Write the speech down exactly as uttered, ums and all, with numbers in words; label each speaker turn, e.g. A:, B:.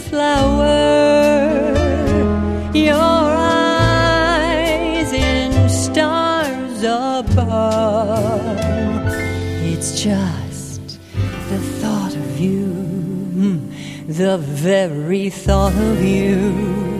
A: flower, your eyes in stars above. It's just the thought of you, the very thought of you